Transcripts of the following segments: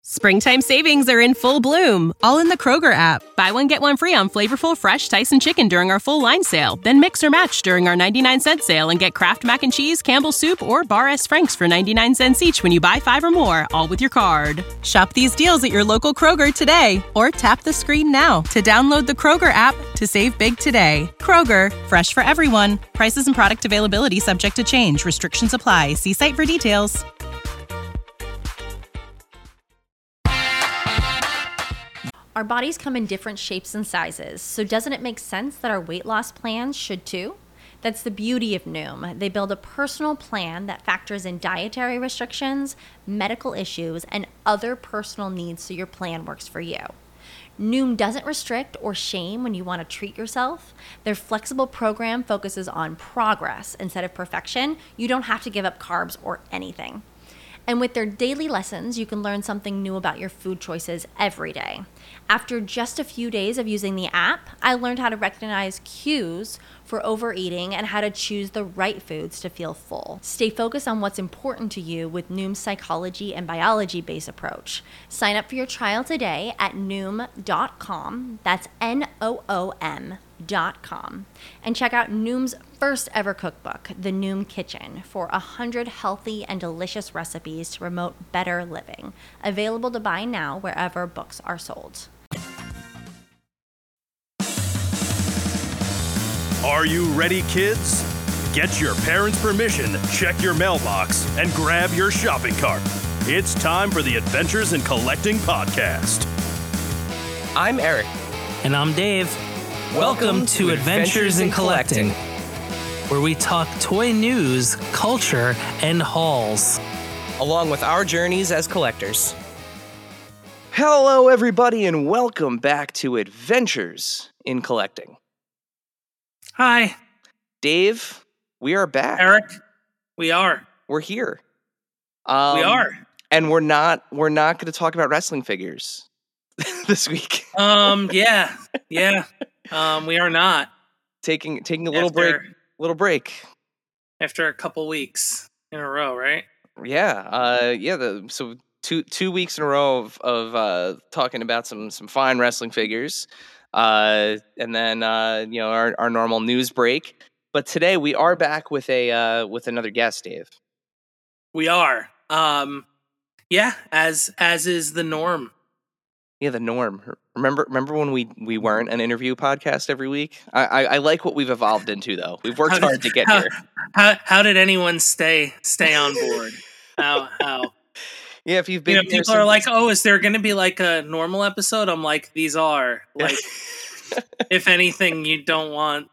Springtime savings are in full bloom, all in the Kroger app. Buy one, get one free on flavorful, fresh Tyson chicken during our full line sale. Then mix or match during our 99-cent sale and get Kraft Mac and Cheese, Campbell's Soup, or Bar S. Frank's for 99 cents each when you buy 5 or more, all with your card. Shop these deals at your local Kroger today, or tap the screen now to download the Kroger app to save big today. Kroger, fresh for everyone. Prices and product availability subject to change. Restrictions apply. See site for details. Our bodies come in different shapes and sizes, so doesn't it make sense that our weight loss plans should too? That's the beauty of Noom. They build a personal plan that factors in dietary restrictions, medical issues, and other personal needs so your plan works for you. Noom doesn't restrict or shame when you want to treat yourself. Their flexible program focuses on progress instead of perfection. You don't have to give up carbs or anything. And with their daily lessons, you can learn something new about your food choices every day. After just a few days of using the app, I learned how to recognize cues for overeating and how to choose the right foods to feel full. Stay focused on what's important to you with Noom's psychology and biology-based approach. Sign up for your trial today at Noom.com. That's Noom.com. And check out Noom's first ever cookbook, The Noom Kitchen, for 100 healthy and delicious recipes to promote better living. Available to buy now wherever books are sold. Are you ready, kids? Get your parents' permission, check your mailbox, and grab your shopping cart. It's time for the Adventures in Collecting podcast. I'm Eric. And I'm Dave. Welcome to Adventures in Collecting, where we talk toy news, culture, and hauls, along with our journeys as collectors. Hello, everybody, and welcome back to Adventures in Collecting. Hi. Dave, we are back. Eric, we are. We're here. We are. And we're not going to talk about wrestling figures this week. Yeah. We are not. Taking a little break. After a couple weeks in a row, right? Yeah. So 2 weeks in a row of talking about some fine wrestling figures. And then our normal news break. But today we are back with another guest, Dave. We are. As is the norm. Yeah, the norm. Remember when we weren't an interview podcast every week? I like what we've evolved into, though. We've worked hard to get here. How did anyone stay on board? How? Yeah, if you've been, people are like, "Oh, is there going to be like a normal episode?" I'm like, "These are like, if anything, you don't want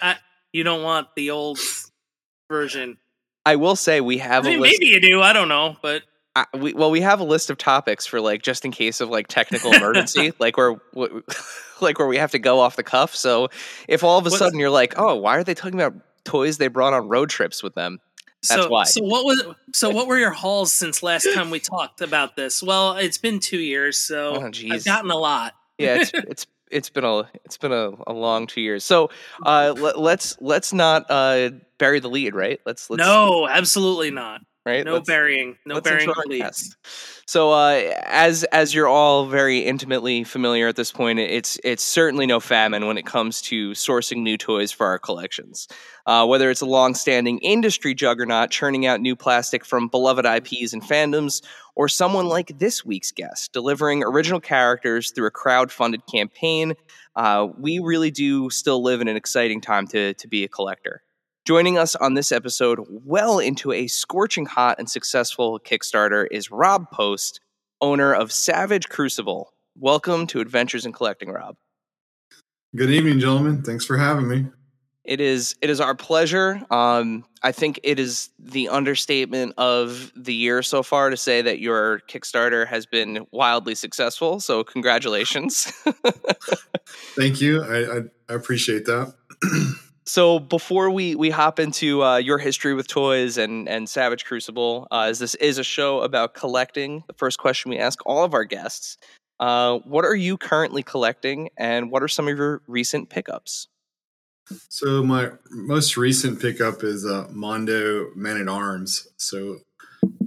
the old version." I will say we have a list. Maybe you do. I don't know, but. We have a list of topics for like just in case of like technical emergency, like where we have to go off the cuff. So if all of a sudden you're like, oh, why are they talking about toys they brought on road trips with them? That's why. So what were your hauls since last time we talked about this? Well, it's been 2 years, so I've gotten a lot. Yeah, it's been a long 2 years. So let's not bury the lead, right? No, absolutely not. Right? No burying the lead. So, as you're all very intimately familiar at this point, it's certainly no famine when it comes to sourcing new toys for our collections. Whether it's a long-standing industry juggernaut churning out new plastic from beloved IPs and fandoms, or someone like this week's guest delivering original characters through a crowd-funded campaign, we really do still live in an exciting time to be a collector. Joining us on this episode, well into a scorching hot and successful Kickstarter, is Rob Post, owner of Savage Crucible. Welcome to Adventures in Collecting, Rob. Good evening, gentlemen. Thanks for having me. It is our pleasure. I think it is the understatement of the year so far to say that your Kickstarter has been wildly successful. So congratulations. Thank you. I appreciate that. So before we hop into your history with toys and Savage Crucible, as this is a show about collecting, the first question we ask all of our guests, what are you currently collecting and what are some of your recent pickups? So my most recent pickup is Mondo Man-at-Arms. So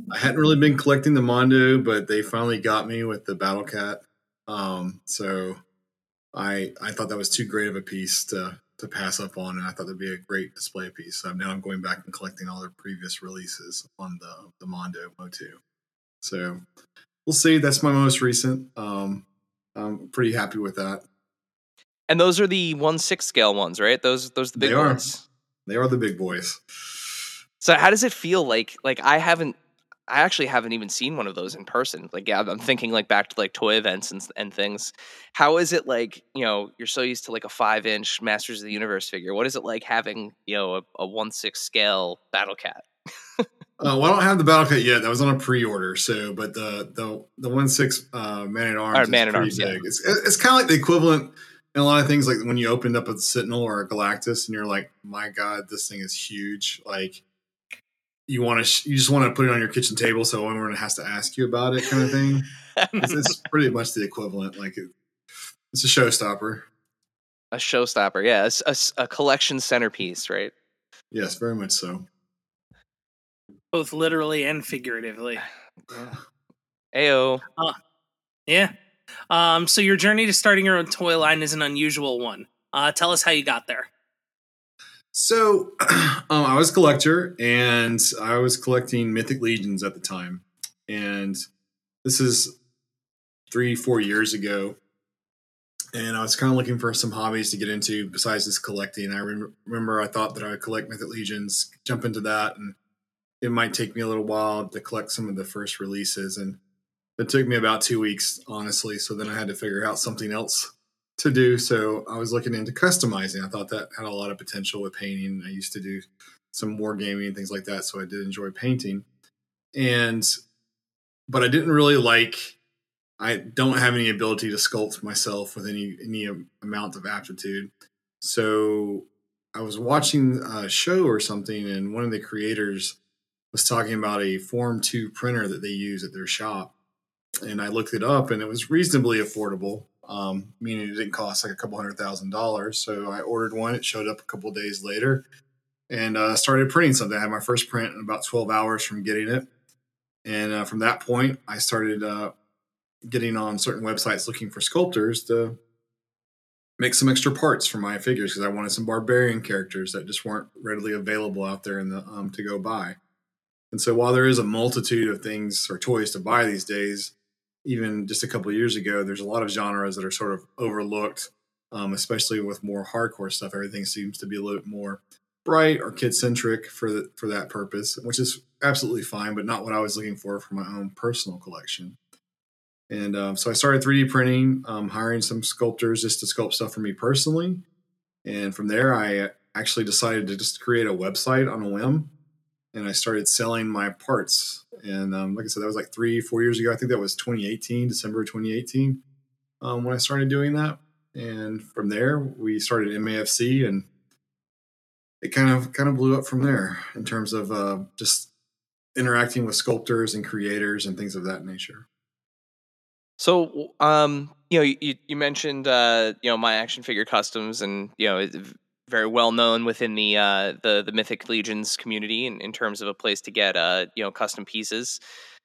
I hadn't really been collecting the Mondo, but they finally got me with the Battle Cat. So I thought that was too great of a piece to pass up on, and I thought that'd be a great display piece. So now I'm going back and collecting all their previous releases on the Mondo Mo2. So we'll see. That's my most recent. I'm pretty happy with that. And those are the 1/6 scale ones, right? Those the big ones. They are the big boys. So how does it feel like I actually haven't even seen one of those in person. Like, yeah, I'm thinking like back to like toy events and things. How is it like, you're so used to like a 5-inch Masters of the Universe figure. What is it like having, a 1/6 scale Battle Cat? Well, I don't have the Battle Cat yet. That was on a pre-order. So, but the 1/6 Man at Arms is pretty big. Yeah. It's kind of like the equivalent in a lot of things. Like when you opened up a Sentinel or a Galactus, and you're like, "My God, this thing is huge!" Like you just want to put it on your kitchen table, so everyone has to ask you about it, kind of thing. It's pretty much the equivalent. Like it's a showstopper. A showstopper, yeah. It's a collection centerpiece, right? Yes, very much so. Both literally and figuratively. Ayo. Yeah. So your journey to starting your own toy line is an unusual one. Tell us how you got there. So I was a collector, and I was collecting Mythic Legions at the time. And this is 3-4 years ago. And I was kind of looking for some hobbies to get into besides just collecting. I remember I thought that I would collect Mythic Legions, jump into that, and it might take me a little while to collect some of the first releases. And it took me about 2 weeks, honestly. So then I had to figure out something else to do. So I was looking into customizing. I thought that had a lot of potential with painting. I used to do some wargaming and things like that. So I did enjoy painting. But I didn't really I don't have any ability to sculpt myself with any amount of aptitude. So I was watching a show or something, and one of the creators was talking about a Form 2 printer that they use at their shop. And I looked it up, and it was reasonably affordable, meaning it didn't cost like a couple $100,000. So I ordered one. It showed up a couple days later, and started printing something. I had my first print in about 12 hours from getting it. And from that point, I started getting on certain websites looking for sculptors to make some extra parts for my figures, because I wanted some barbarian characters that just weren't readily available out there in the to go buy. And so while there is a multitude of things or toys to buy these days, even just a couple of years ago, there's a lot of genres that are sort of overlooked, especially with more hardcore stuff. Everything seems to be a little bit more bright or kid-centric for that purpose, which is absolutely fine, but not what I was looking for my own personal collection. And so I started 3D printing, hiring some sculptors just to sculpt stuff for me personally. And from there, I actually decided to just create a website on a whim. And I started selling my parts. And like I said, that was like 3-4 years ago. I think that was 2018, December 2018, when I started doing that. And from there, we started MAFC, and it kind of blew up from there in terms of just interacting with sculptors and creators and things of that nature. So, you mentioned, My Action Figure Customs, and it's very well known within the Mythic Legions community in terms of a place to get custom pieces.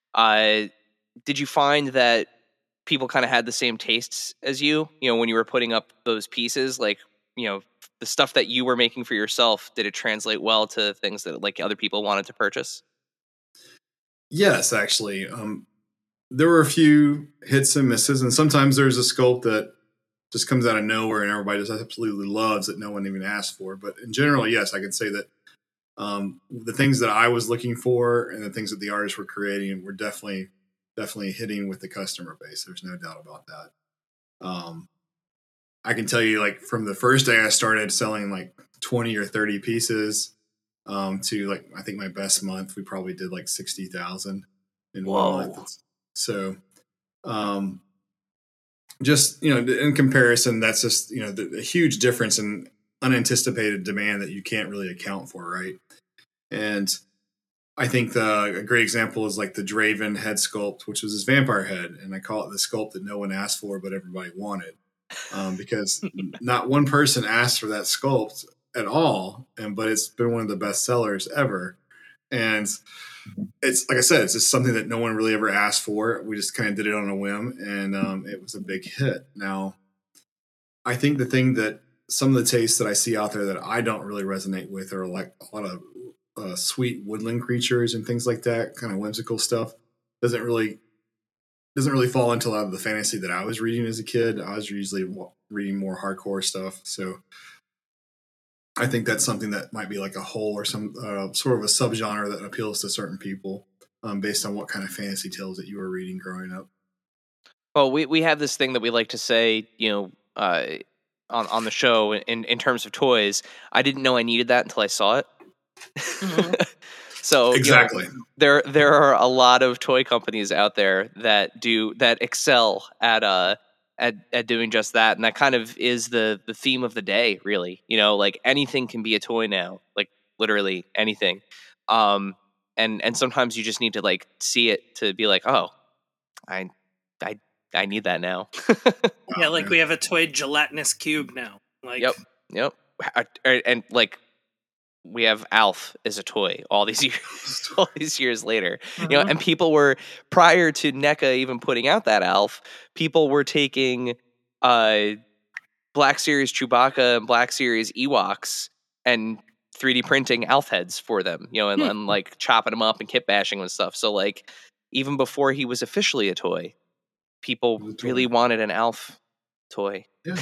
Did you find that people kind of had the same tastes as you? When you were putting up those pieces, like the stuff that you were making for yourself, did it translate well to things that like other people wanted to purchase? Yes, actually. There were a few hits and misses, and sometimes there's a sculpt that just comes out of nowhere and everybody just absolutely loves that no one even asked for. But in general, yes, I can say that the things that I was looking for and the things that the artists were creating were definitely hitting with the customer base. There's no doubt about that. I can tell you, like, from the first day I started selling like 20 or 30 pieces to, like, I think my best month, we probably did like 60,000 in 1 month. So, just, in comparison, that's just, the huge difference in unanticipated demand that you can't really account for. Right. And I think a great example is like the Draven head sculpt, which was his vampire head. And I call it the sculpt that no one asked for, but everybody wanted, because not one person asked for that sculpt at all. But it's been one of the best sellers ever. And it's like I said, it's just something that no one really ever asked for. We just kind of did it on a whim, and it was a big hit. Now, I think the thing that some of the tastes that I see out there that I don't really resonate with are like a lot of sweet woodland creatures and things like that, kind of whimsical stuff. Doesn't really fall into a lot of the fantasy that I was reading as a kid. I was usually reading more hardcore stuff, so I think that's something that might be like a whole or some sort of a subgenre that appeals to certain people based on what kind of fantasy tales that you were reading growing up. Well, we have this thing that we like to say, on the show in terms of toys. I didn't know I needed that until I saw it. Mhm. So Exactly. there are a lot of toy companies out there that excel at doing just that, and that kind of is the theme of the day, really. Like anything can be a toy now, like literally anything. And sometimes you just need to like see it to be like, oh, I I need that now. Yeah, like man. we have a toy gelatinous cube now. Like, Yep. And like we have Alf as a toy all these years later. Mhm. And people were, prior to NECA even putting out that Alf, people were taking Black Series Chewbacca and Black Series Ewoks and 3D printing Alf heads for them, and like chopping them up and kit bashing them and stuff. So like even before he was officially a toy, people It was a toy. really wanted an Alf toy. Yeah.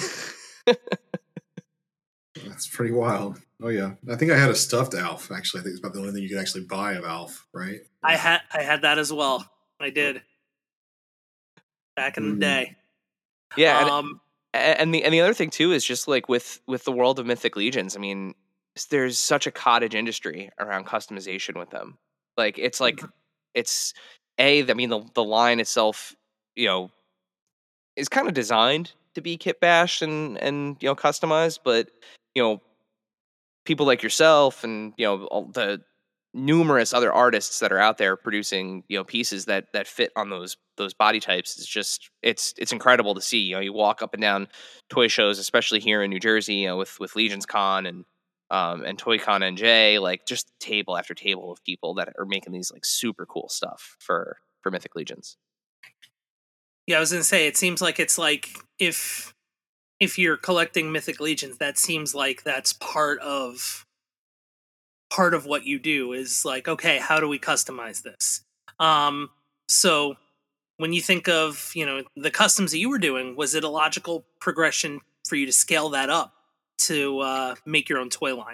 That's pretty wild. Oh yeah, I think I had a stuffed Alf. Actually, I think it's about the only thing you could actually buy of Alf, right? I had that as well. I did back in the day. Yeah, and the other thing too is just like with the world of Mythic Legions. I mean, there's such a cottage industry around customization with them. Like it's I mean the line itself, is kind of designed to be kit bashed and customized, but people like yourself and all the numerous other artists that are out there producing pieces that fit on those body types is just it's incredible to see. You walk up and down toy shows, especially here in New Jersey, with Legions Con and Toy Con NJ, like just table after table of people that are making these like super cool stuff for Mythic Legions. Yeah, I was gonna say, it seems like it's like if you're collecting Mythic Legions, that seems like that's part of what you do is like, okay, how do we customize this? So when you think of the customs that you were doing, was it a logical progression for you to scale that up to make your own toy line?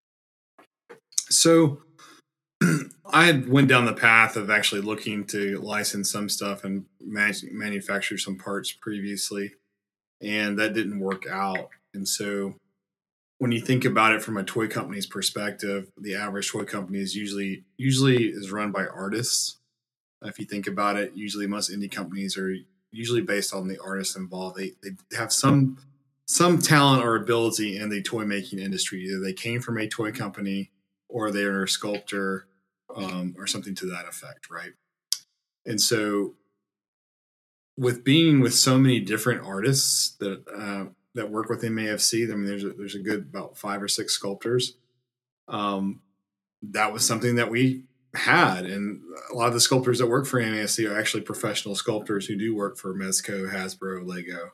So I had went down the path of actually looking to license some stuff and manufacture some parts previously, and that didn't work out. And so when you think about it from a toy company's perspective, the average toy company is usually is run by artists. If you think about it, usually most indie companies are usually based on the artists involved. They have some talent or ability in the toy making industry. Either they came from a toy company or they're a sculptor or something to that effect, right? And so with being with so many different artists that work within MAFC, I mean, there's a good about 5 or 6 sculptors. That was something that we had, and a lot of the sculptors that work for MAFC are actually professional sculptors who do work for Mezco, Hasbro, Lego.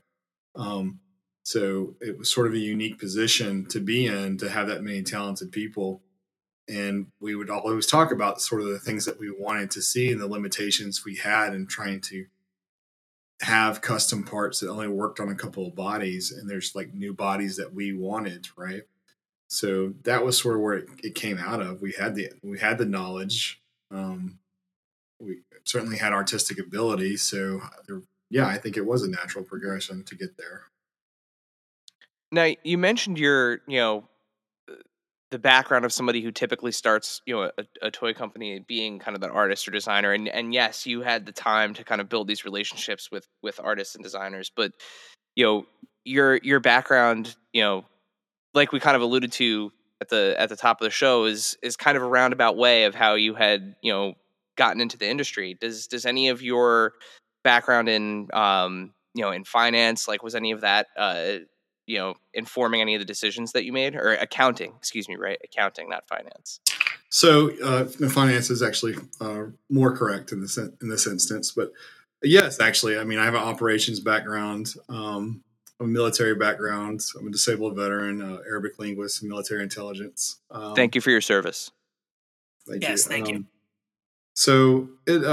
So it was sort of a unique position to be in, to have that many talented people. And we would always talk about sort of the things that we wanted to see and the limitations we had in trying to have custom parts that only worked on a couple of bodies, and there's like new bodies that we wanted, right? So that was sort of where it came out of. We had the knowledge. We certainly had artistic ability. So I think it was a natural progression to get there. Now you mentioned your the background of somebody who typically starts a toy company being kind of that artist or designer, and yes, you had the time to kind of build these relationships with artists and designers, but your background, like we kind of alluded to at the top of the show, is kind of a roundabout way of how you had gotten into the industry. Does any of your background in in finance, like, was any of that informing any of the decisions that you made? Or accounting, excuse me, right? Accounting, not finance. So the finance is actually more correct in this instance, but yes, actually, I mean, I have an operations background, a military background. I'm a disabled veteran, Arabic linguist, and military intelligence. Thank you for your service. Thank you. So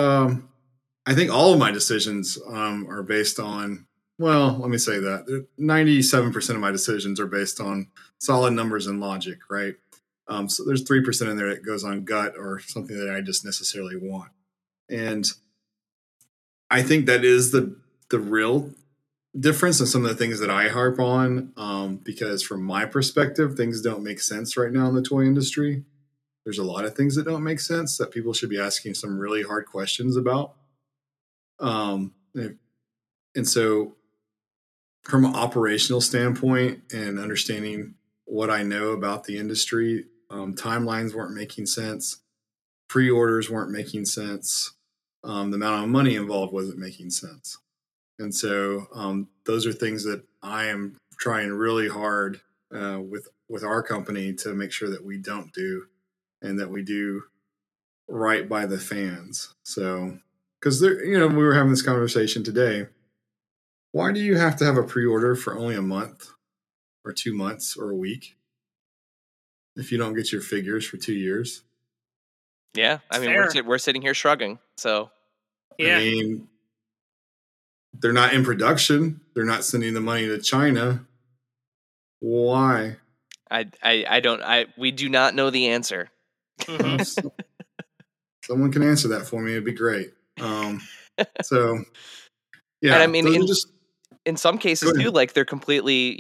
I think all of my decisions are based on. Well, let me say that 97% of my decisions are based on solid numbers and logic, right? So there's 3% in there that goes on gut or something that I just necessarily want. And I think that is the real difference in some of the things that I harp on, because from my perspective, things don't make sense right now in the toy industry. There's a lot of things that don't make sense that people should be asking some really hard questions about. And so from an operational standpoint and understanding what I know about the industry, timelines weren't making sense. Pre-orders weren't making sense. The amount of money involved wasn't making sense. And so those are things that I am trying really hard with our company to make sure that we don't do, and that we do right by the fans. So, because we were having this conversation today. Why do you have to have a pre-order for only a month or 2 months or a week if you don't get your figures for 2 years? Yeah, I mean, we're sitting here shrugging. So, yeah, I mean, they're not in production. They're not sending the money to China. Why? We do not know the answer. Mm-hmm. Someone can answer that for me. It'd be great. So, yeah. And I mean, in some cases too, like they're completely,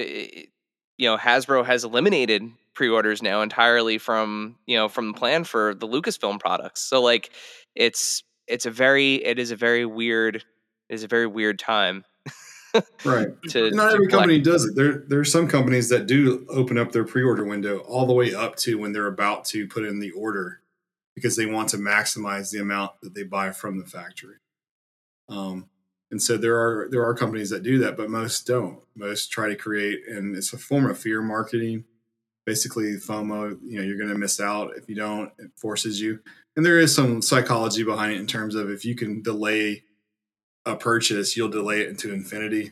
Hasbro has eliminated pre-orders now entirely from the plan for the Lucasfilm products. So like, it is a very weird time. Right. Not every company does it. There are some companies that do open up their pre-order window all the way up to when they're about to put in the order, because they want to maximize the amount that they buy from the factory. And so there are companies that do that, but most don't. Most try to create, and it's a form of fear marketing. Basically, FOMO, you're going to miss out if you don't. It forces you. And there is some psychology behind it in terms of if you can delay a purchase, you'll delay it into infinity.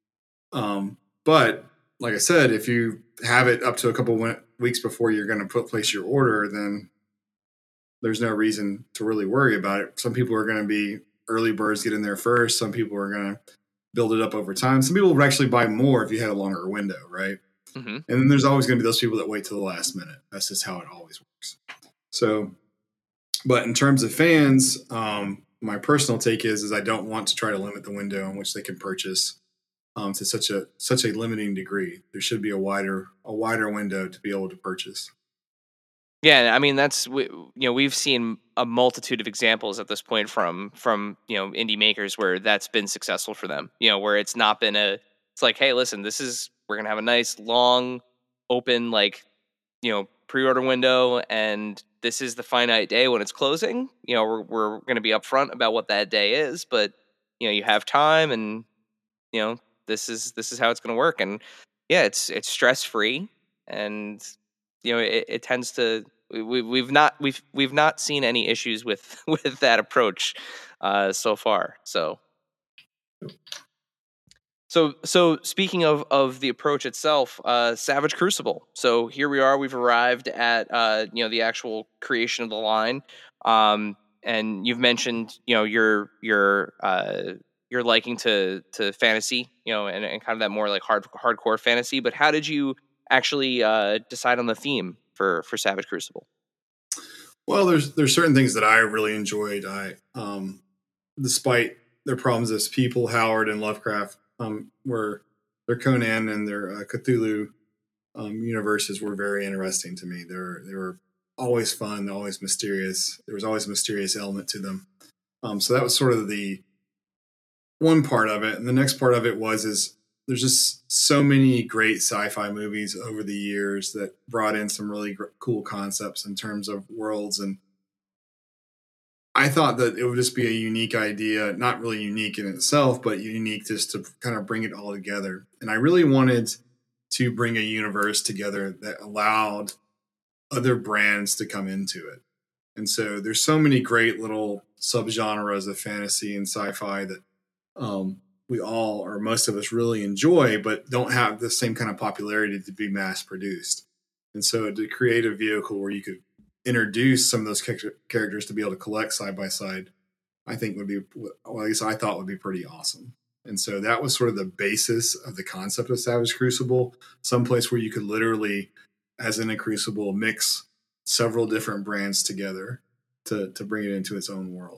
But like I said, if you have it up to a couple weeks before you're going to place your order, then there's no reason to really worry about it. Some people are going to be early birds, get in there first. Some people are going to build it up over time. Some people would actually buy more if you had a longer window, right? Mm-hmm. And then there's always going to be those people that wait till the last minute. That's just how it always works. So, but in terms of fans, my personal take is I don't want to try to limit the window in which they can purchase to such a limiting degree. There should be a wider window to be able to purchase. Yeah, I mean we've seen a multitude of examples at this point from indie makers where that's been successful for them. Where it's not been it's like, hey, listen, we're gonna have a nice long open pre-order window, and this is the finite day when it's closing. We're gonna be upfront about what that day is, but you have time, and this is how it's gonna work. And yeah, it's stress free, and it tends to. We've not seen any issues with that approach so far. So speaking of the approach itself, Savage Crucible. So here we are. We've arrived at the actual creation of the line. And you've mentioned your liking to fantasy, and kind of that more like hardcore fantasy. But how did you actually decide on the theme for Savage Crucible? Well, there's certain things that I really enjoyed. Despite their problems as people, Howard and Lovecraft, were their Conan and their Cthulhu universes were very interesting to me. They were always fun, always mysterious. There was always a mysterious element to them. So that was sort of the one part of it, and the next part of it is there's just so many great sci-fi movies over the years that brought in some really cool concepts in terms of worlds. And I thought that it would just be a unique idea, not really unique in itself, but unique just to kind of bring it all together. And I really wanted to bring a universe together that allowed other brands to come into it. And so there's so many great little subgenres of fantasy and sci-fi that we all, or most of us, really enjoy, but don't have the same kind of popularity to be mass produced. And so to create a vehicle where you could introduce some of those characters to be able to collect side by side, I think would be, well, at least I thought would be pretty awesome. And so that was sort of the basis of the concept of Savage Crucible, someplace where you could literally, as in a Crucible, mix several different brands together to bring it into its own world.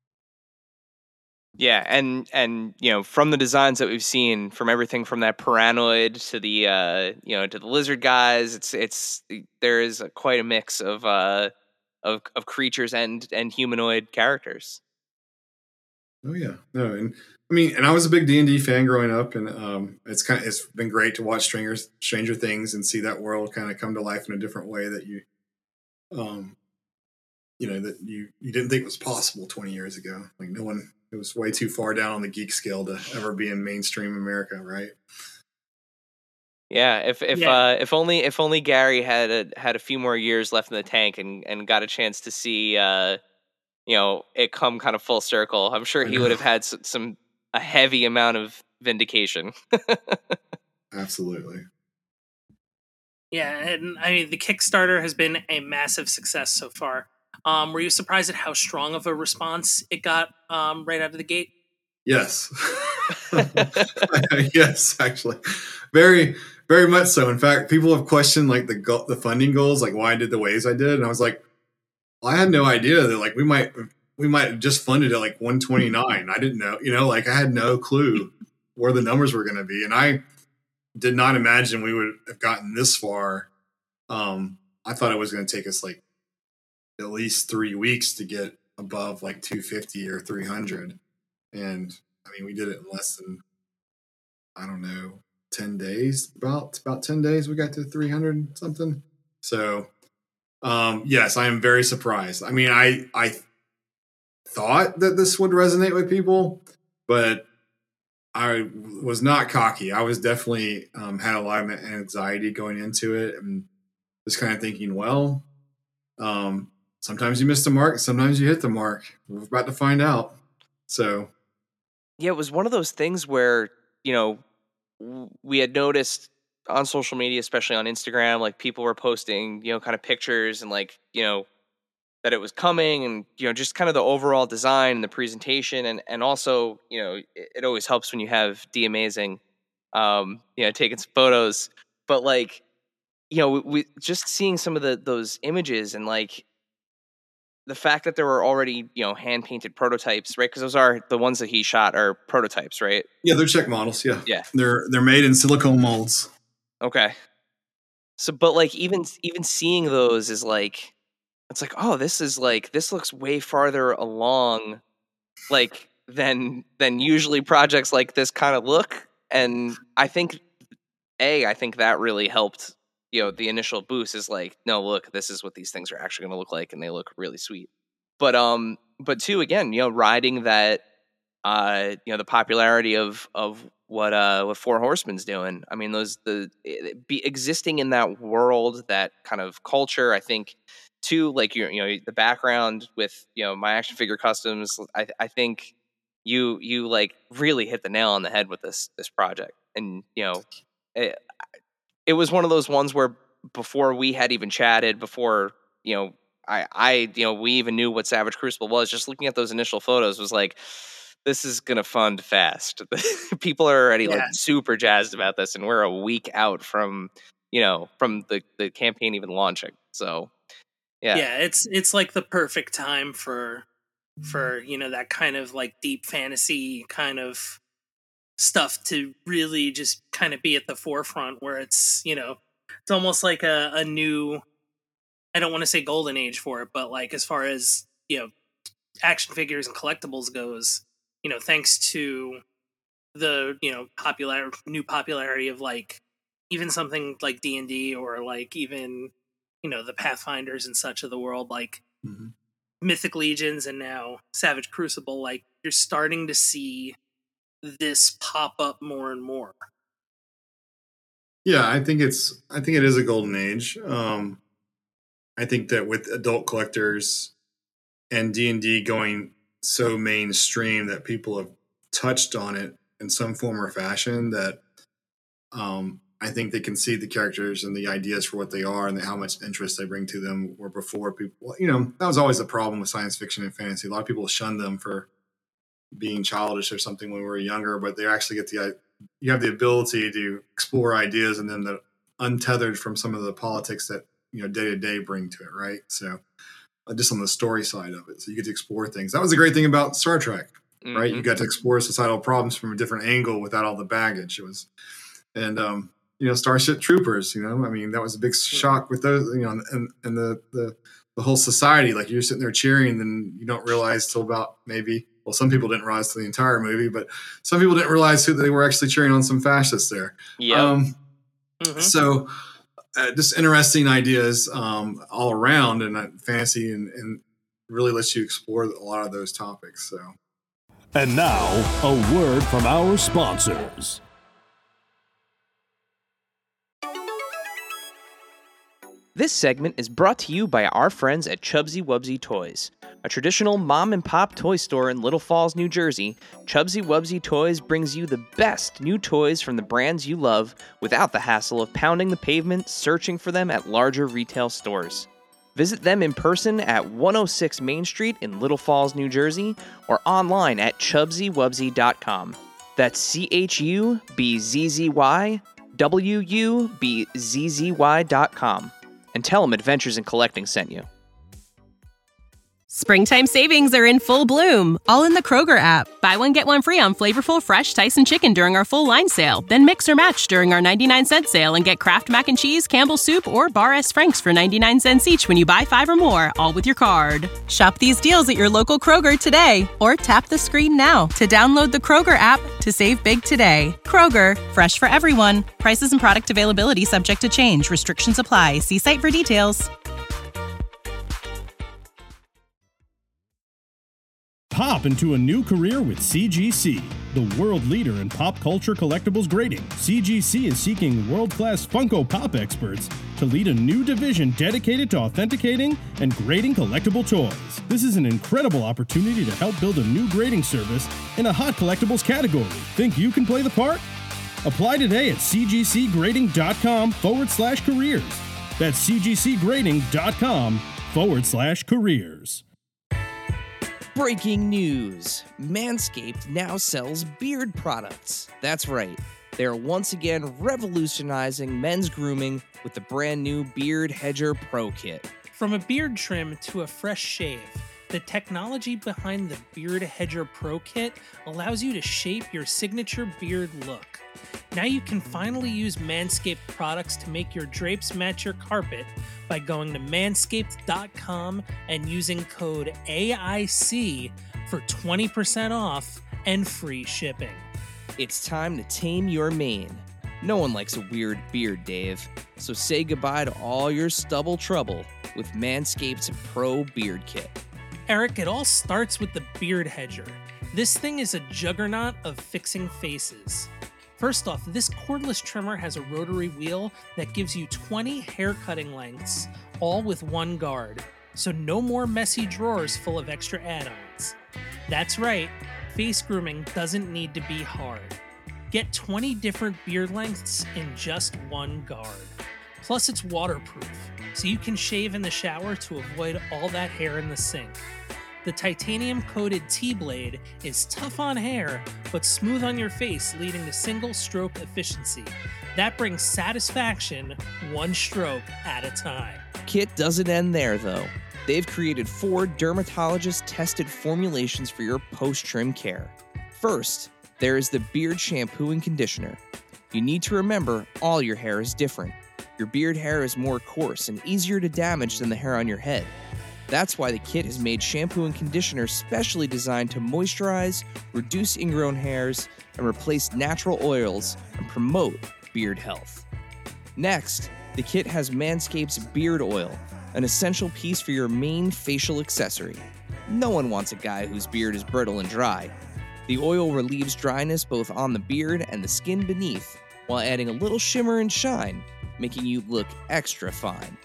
Yeah, and from the designs that we've seen, from everything from that Paranoid to the to the lizard guys, it's there is quite a mix of creatures and humanoid characters. Oh yeah, no, and I mean, and I was a big D&D fan growing up, and it's been great to watch Stranger Things and see that world kind of come to life in a different way that you that you didn't think was possible 20 years ago. Like it was way too far down on the geek scale to ever be in mainstream America, right? Yeah, if only Gary had a few more years left in the tank and got a chance to see it come kind of full circle, I'm sure he would have had a heavy amount of vindication. Absolutely. Yeah, and I mean the Kickstarter has been a massive success so far. Were you surprised at how strong of a response it got right out of the gate? Yes. Yes, actually. Very, very much so. In fact, people have questioned like the funding goals, like why I did the ways I did. And I was like, well, I had no idea that like we might have just funded at like 129. I didn't know, like I had no clue where the numbers were going to be. And I did not imagine we would have gotten this far. I thought it was going to take us like at least 3 weeks to get above like 250 or 300. And I mean, we did it in less than, I don't know, 10 days, about 10 days, we got to 300 something. So, yes, I am very surprised. I mean, I thought that this would resonate with people, but I was not cocky. I was definitely had a lot of anxiety going into it and just kind of thinking, well, sometimes you miss the mark, sometimes you hit the mark. We're about to find out. So, yeah, it was one of those things where, we had noticed on social media, especially on Instagram, like people were posting, kind of pictures and like, that it was coming and, just kind of the overall design and the presentation. And also, it always helps when you have D-Amazing, taking some photos, but like, we just seeing some of those images and like, the fact that there were already, hand painted prototypes, right? Because those are the ones that he shot are prototypes, right? Yeah, they're check models. Yeah, yeah, they're made in silicone molds. Okay, so but like even seeing those is like, it's like, oh, this looks way farther along, like than usually projects like this kind of look, and I think that really helped. The initial boost is like, no, look, this is what these things are actually going to look like, and they look really sweet. But two, again, riding that, the popularity of what Four Horsemen's doing. I mean, be existing in that world, that kind of culture. I think, too, like the background with my action figure customs. I think you like really hit the nail on the head with this project, and it was one of those ones where before we had even chatted, before, I we even knew what Savage Crucible was, just looking at those initial photos was like, this is going to fund fast. People are already like super jazzed about this, and we're a week out from the campaign even launching. So, yeah. Yeah, it's like the perfect time for that kind of like deep fantasy kind of stuff to really just kind of be at the forefront, where it's it's almost like a new, I don't want to say golden age for it, but like as far as action figures and collectibles goes, thanks to the new popularity of like even something like D&D, or like even the Pathfinders and such of the world, like Mythic Legions and now Savage Crucible, like you're starting to see this pop up more and more. Yeah, I think it is a golden age. I think that with adult collectors and D&D going so mainstream that people have touched on it in some form or fashion, that I think they can see the characters and the ideas for what they are and how much interest they bring to them. Where before people, that was always the problem with science fiction and fantasy. A lot of people shun them for being childish or something when we were younger, but they actually you have the ability to explore ideas and then the untethered from some of the politics that, day to day bring to it. Right. So just on the story side of it. So you get to explore things. That was the great thing about Star Trek, right? You got to explore societal problems from a different angle without all the baggage. Starship Troopers, that was a big shock with those, and the whole society, like you're sitting there cheering, and you don't realize till about some people didn't realize till the entire movie, but some people didn't realize who they were actually cheering on, some fascists there. Yeah. So just interesting ideas all around, and fantasy and really lets you explore a lot of those topics. So. And now, a word from our sponsors. This segment is brought to you by our friends at Chubsy Wubsy Toys. A traditional mom-and-pop toy store in Little Falls, New Jersey, Chubsy Wubsy Toys brings you the best new toys from the brands you love without the hassle of pounding the pavement searching for them at larger retail stores. Visit them in person at 106 Main Street in Little Falls, New Jersey, or online at chubsywubsy.com. That's ChubsyWubsy.com. And tell them Adventures in Collecting sent you. Springtime savings are in full bloom, all in the Kroger app. Buy one, get one free on flavorful fresh Tyson chicken during our full line sale. Then mix or match during our 99-cent sale and get Kraft Mac and Cheese, Campbell's Soup, or Bar S. Frank's for 99 cents each when you buy 5 or more, all with your card. Shop these deals at your local Kroger today, or tap the screen now to download the Kroger app to save big today. Kroger, fresh for everyone. Prices and product availability subject to change. Restrictions apply. See site for details. Hop into a new career with CGC, the world leader in pop culture collectibles grading. CGC is seeking world-class Funko Pop experts to lead a new division dedicated to authenticating and grading collectible toys. This is an incredible opportunity to help build a new grading service in a hot collectibles category. Think you can play the part? Apply today at cgcgrading.com/careers. That's cgcgrading.com/careers. Breaking news! Manscaped now sells beard products. That's right. They are once again revolutionizing men's grooming with the brand new Beard Hedger Pro Kit. From a beard trim to a fresh shave, the technology behind the Beard Hedger Pro Kit allows you to shape your signature beard look. Now you can finally use Manscaped products to make your drapes match your carpet by going to manscaped.com and using code AIC for 20% off and free shipping. It's time to tame your mane. No one likes a weird beard, Dave. So say goodbye to all your stubble trouble with Manscaped's Pro Beard Kit. Eric, it all starts with the Beard Hedger. This thing is a juggernaut of fixing faces. First off, this cordless trimmer has a rotary wheel that gives you 20 hair cutting lengths, all with one guard, so no more messy drawers full of extra add-ons. That's right, face grooming doesn't need to be hard. Get 20 different beard lengths in just one guard. Plus it's waterproof, so you can shave in the shower to avoid all that hair in the sink. The titanium-coated T-blade is tough on hair, but smooth on your face, leading to single-stroke efficiency. That brings satisfaction one stroke at a time. Kit doesn't end there, though. They've created 4 dermatologist-tested formulations for your post-trim care. First, there is the Beard Shampoo and Conditioner. You need to remember all your hair is different. Your beard hair is more coarse and easier to damage than the hair on your head. That's why the kit has made shampoo and conditioner specially designed to moisturize, reduce ingrown hairs, and replace natural oils and promote beard health. Next, the kit has Manscaped's Beard Oil, an essential piece for your main facial accessory. No one wants a guy whose beard is brittle and dry. The oil relieves dryness both on the beard and the skin beneath, while adding a little shimmer and shine, making you look extra fine.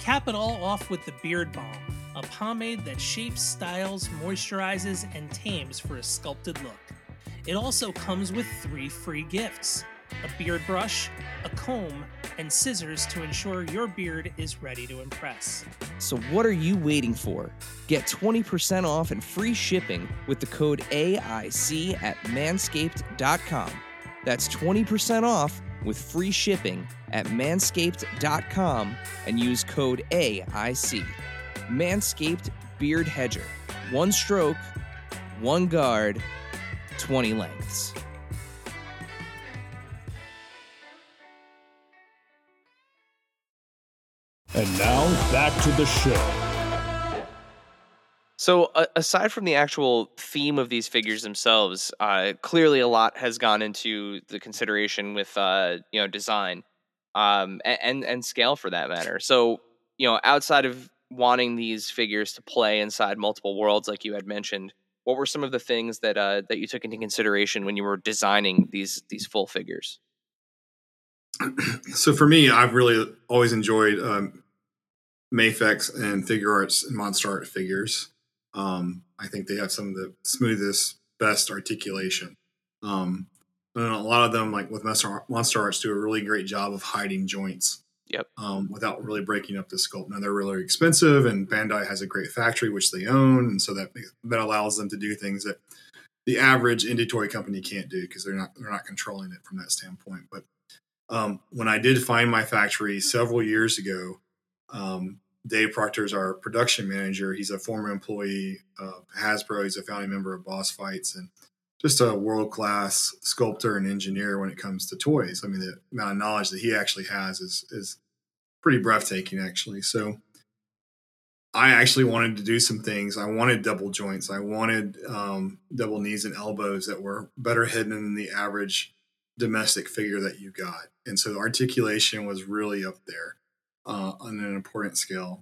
Cap it all off with the Beard Balm, a pomade that shapes, styles, moisturizes, and tames for a sculpted look. It also comes with 3 free gifts: a beard brush, a comb, and scissors to ensure your beard is ready to impress. So what are you waiting for? Get 20% off and free shipping with the code AIC at manscaped.com. That's 20% off with free shipping at manscaped.com and use code AIC. Manscaped Beard Hedger. 1 stroke, 1 guard, 20 lengths. And now, back to the show. So, aside from the actual theme of these figures themselves, clearly a lot has gone into the consideration with, design, and scale for that matter. So, outside of wanting these figures to play inside multiple worlds, like you had mentioned, what were some of the things that that you took into consideration when you were designing these full figures? So for me, I've really always enjoyed Mafex and Figure Arts and Monster Art figures. I think they have some of the smoothest, best articulation. And a lot of them, like with Monster Arts, do a really great job of hiding joints. Yep. Without really breaking up the sculpt. Now they're really expensive, and Bandai has a great factory which they own, and so that allows them to do things that the average indie toy company can't do because they're not controlling it from that standpoint. But when I did find my factory several years ago, Dave Proctor is our production manager. He's a former employee of Hasbro. He's a founding member of Boss Fights and just a world-class sculptor and engineer when it comes to toys. I mean, the amount of knowledge that he actually has is pretty breathtaking, actually. So I actually wanted to do some things. I wanted double joints. I wanted double knees and elbows that were better hidden than the average domestic figure that you got. And so the articulation was really up there on the importance scale.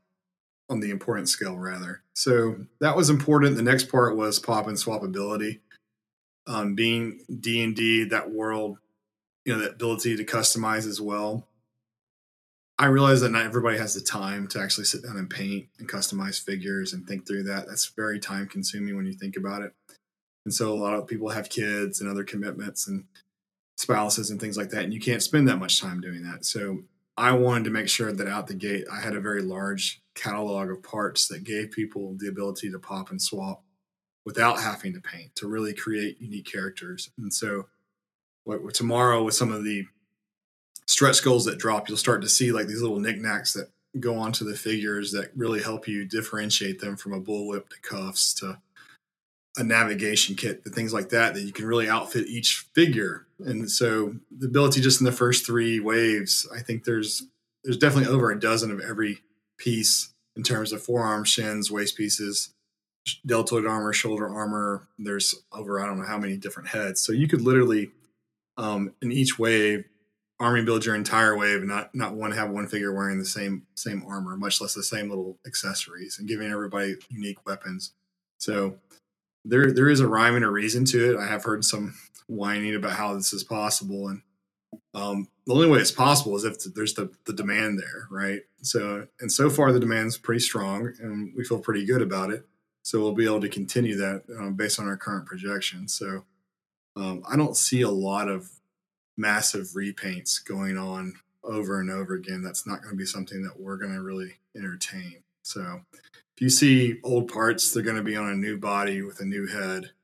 So that was important. The next part was pop and swappability. Being D&D, that world, that ability to customize as well. I realize that not everybody has the time to actually sit down and paint and customize figures and think through that. That's very time consuming when you think about it. And so a lot of people have kids and other commitments and spouses and things like that, and you can't spend that much time doing that. So I wanted to make sure that out the gate, I had a very large catalog of parts that gave people the ability to pop and swap without having to paint, to really create unique characters. And so tomorrow with some of the stretch goals that drop, you'll start to see like these little knickknacks that go onto the figures that really help you differentiate them from a bullwhip to cuffs to a navigation kit, the things like that you can really outfit each figure. And so the ability just in the first 3 waves, I think there's definitely over a dozen of every piece in terms of forearm, shins, waist pieces, deltoid armor, shoulder armor. There's over, I don't know how many different heads. So you could literally, in each wave, army build your entire wave, and not have one figure wearing the same armor, much less the same little accessories, and giving everybody unique weapons. So there is a rhyme and a reason to it. I have heard some whining about how this is possible, and the only way it's possible is if there's the demand there, right? So far the demand's pretty strong, and we feel pretty good about it. So we'll be able to continue that based on our current projections. So I don't see a lot of massive repaints going on over and over again. That's not going to be something that we're going to really entertain. So if you see old parts, they're going to be on a new body with a new head.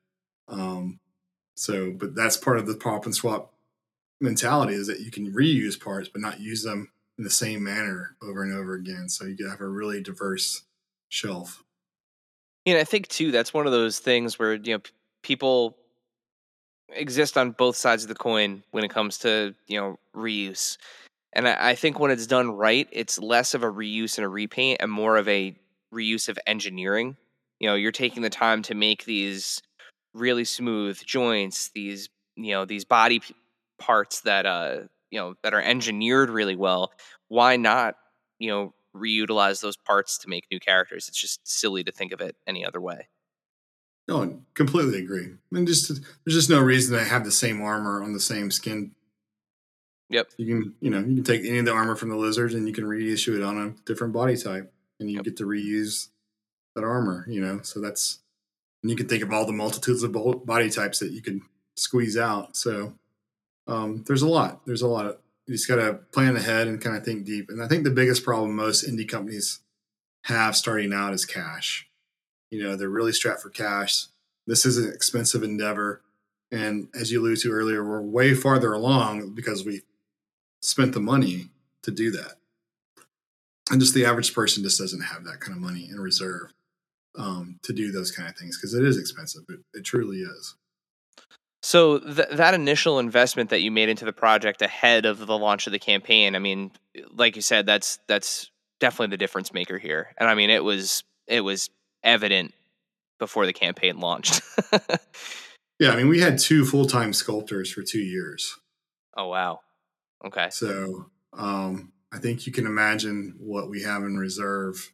But that's part of the pop and swap mentality, is that you can reuse parts, but not use them in the same manner over and over again. So you can have a really diverse shelf. I think too, that's one of those things where, people exist on both sides of the coin when it comes to, reuse. And I think when it's done right, it's less of a reuse and a repaint and more of a reuse of engineering. You're taking the time to make these really smooth joints, these body parts that that are engineered really well. Why not reutilize those parts to make new characters? It's just silly to think of it any other way. No, I completely agree. I mean, there's just no reason to have the same armor on the same skin Yep. You can take any of the armor from the lizards and you can reissue it on a different body type, and you get to reuse that armor. So and you can think of all the multitudes of body types that you can squeeze out. So there's a lot. You just got to plan ahead and kind of think deep. And I think the biggest problem most indie companies have starting out is cash. They're really strapped for cash. This is an expensive endeavor. And as you alluded to earlier, we're way farther along because we spent the money to do that. And just the average person just doesn't have that kind of money in reserve to do those kind of things, because it is expensive. It truly is. So that initial investment that you made into the project ahead of the launch of the campaign, I mean, like you said, that's definitely the difference maker here. And I mean, it was evident before the campaign launched. Yeah, I mean, we had 2 full-time sculptors for 2 years. Oh, wow. Okay. So I think you can imagine what we have in reserve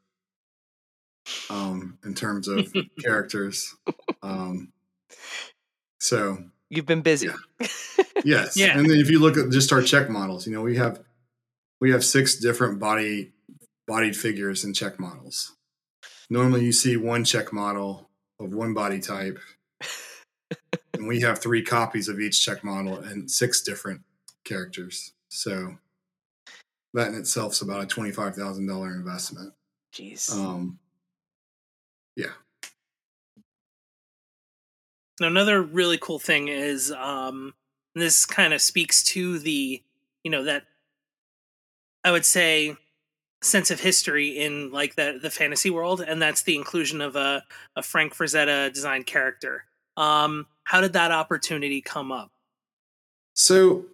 in terms of characters. So you've been busy. Yeah. Yes. Yeah. And then if you look at just our check models, we have 6 different bodied figures in check models. Normally you see one check model of one body type, and we have 3 copies of each check model and 6 different characters. So that in itself is about a $25,000 investment. Jeez. Yeah. Now, another really cool thing is this kind of speaks to the, that I would say sense of history in like the fantasy world, and that's the inclusion of a Frank Frazetta designed character. How did that opportunity come up? So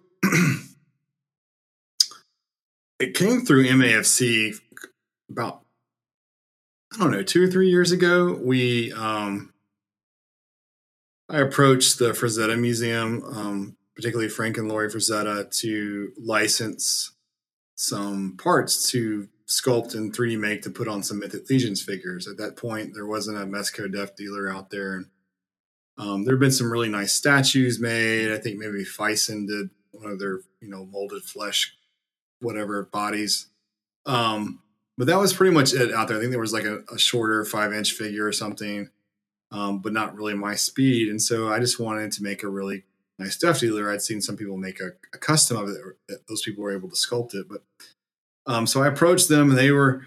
it came through MAFC about, 2 or 3 years ago. I approached the Frazetta Museum, particularly Frank and Lori Frazetta, to license some parts to sculpt and 3D make to put on some Mythic Legions figures. At that point, there wasn't a Mezco Death Dealer out there. And there have been some really nice statues made. I think maybe Fison did one of their, molded flesh, whatever, bodies. But that was pretty much it out there. I think there was like a shorter 5-inch figure or something, but not really my speed. And so I just wanted to make a really nice Death Dealer. I'd seen some people make a custom of it. That those people were able to sculpt it. But so I approached them, and they were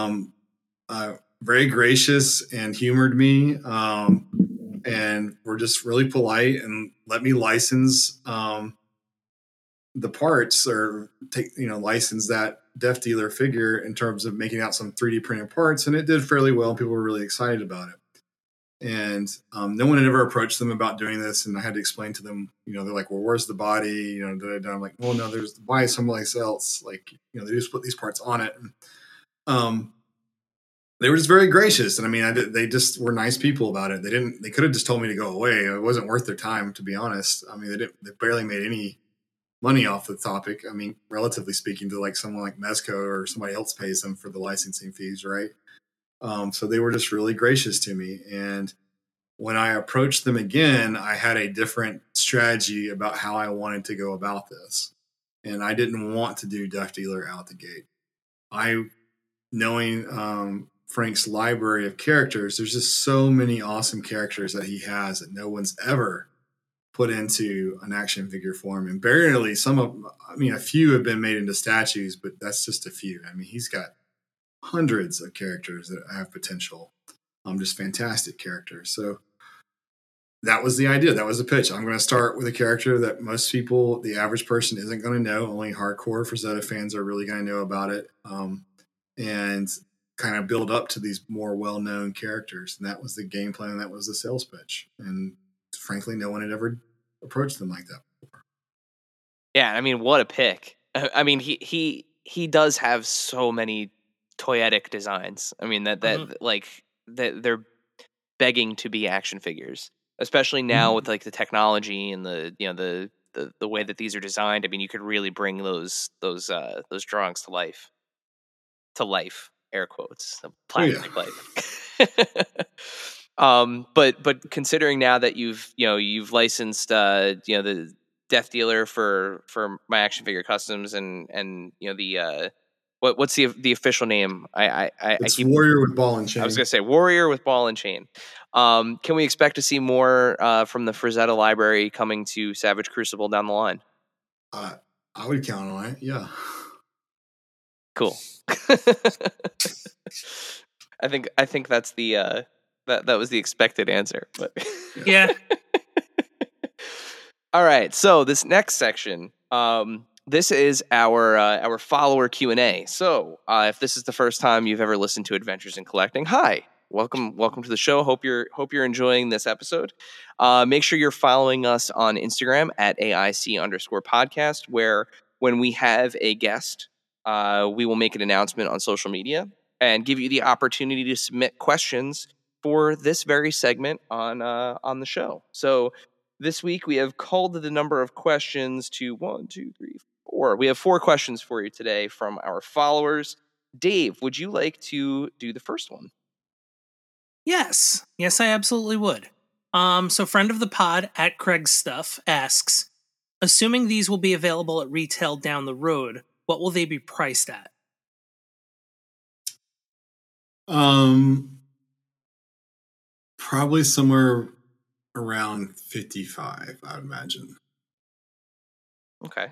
very gracious and humored me, and were just really polite and let me license the parts, or license that Death Dealer figure in terms of making out some 3D printed parts. And it did fairly well. People were really excited about it. And no one had ever approached them about doing this. And I had to explain to them, they're like, well, where's the body? I'm like, well, no, there's the body someplace else. Like, they just put these parts on it. And they were just very gracious. And I mean, they just were nice people about it. They could have just told me to go away. It wasn't worth their time, to be honest. I mean, they barely made any money off the topic. I mean, relatively speaking, to like someone like Mezco or somebody else pays them for the licensing fees, right? So they were just really gracious to me. And when I approached them again, I had a different strategy about how I wanted to go about this. And I didn't want to do Death Dealer out the gate. Knowing Frank's library of characters, there's just so many awesome characters that he has that no one's ever put into an action figure form. And barely a few have been made into statues, but that's just a few. I mean, he's got hundreds of characters that have potential. Just fantastic characters. So that was the idea. That was the pitch. I'm going to start with a character that most people, the average person, isn't going to know. Only hardcore Frazetta fans are really going to know about it. And kind of build up to these more well-known characters. And that was the game plan. And that was the sales pitch. And frankly, no one had ever approached them like that before. Yeah, I mean, what a pick. I mean, he does have so many toyetic designs. I mean, that they're begging to be action figures, especially now with like the technology and the way that these are designed. I mean, you could really bring those drawings to life. Air quotes, plastic life. But considering now that you've licensed the Death Dealer for my action figure customs, and the what's the official name? It's Warrior with Ball and Chain. I was gonna say Warrior with Ball and Chain. Can we expect to see more from the Frazetta library coming to Savage Crucible down the line? I would count on it. Yeah. Cool. I think that's the that was the expected answer, but yeah. All right, so this next section, this is our follower Q&A. So if this is the first time you've ever listened to Adventures in Collecting, hi, welcome to the show. Hope you're enjoying this episode. Make sure you're following us on Instagram at AIC_podcast, where when we have a guest, we will make an announcement on social media and give you the opportunity to submit questions for this very segment on the show. So this week we have culled the number of questions to 1, 2, 3, 4. We have 4 questions for you today from our followers. Dave, would you like to do the first one? Yes, I absolutely would. So friend of the pod at Craig's Stuff asks, assuming these will be available at retail down the road, what will they be priced at? Probably somewhere around 55, I would imagine. Okay.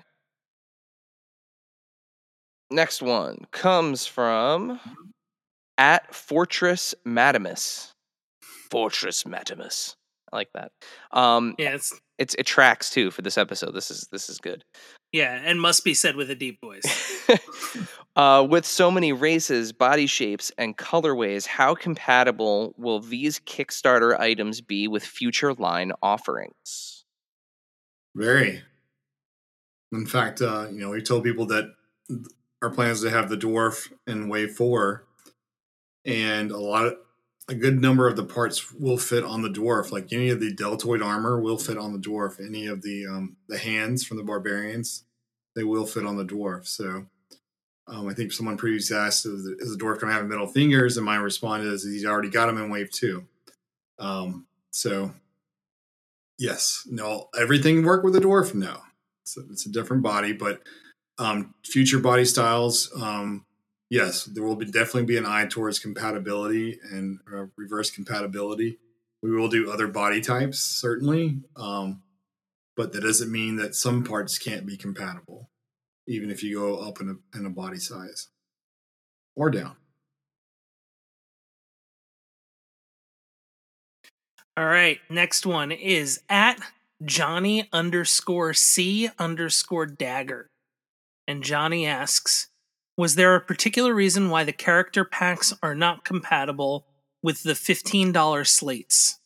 Next one comes from at Fortress Matimus. Fortress Matimus. I like that. Yeah, it tracks too for this episode. This is good. Yeah, and must be said with a deep voice. With so many races, body shapes, and colorways, how compatible will these Kickstarter items be with future line offerings? Very. In fact, we told people that our plan is to have the dwarf in Wave 4, and a good number of the parts will fit on the dwarf. Like any of the deltoid armor will fit on the dwarf. Any of the hands from the barbarians, they will fit on the dwarf. So I think someone previously asked, is the dwarf going to have middle fingers? And my response is he's already got them in Wave 2. So yes, no, everything work with the dwarf? No, it's a different body, but future body styles, yes, there will definitely be an eye towards compatibility and reverse compatibility. We will do other body types, certainly, but that doesn't mean that some parts can't be compatible, even if you go up in a body size or down. All right, next one is at Johnny_C_dagger. And Johnny asks, was there a particular reason why the character packs are not compatible with the $15 slates?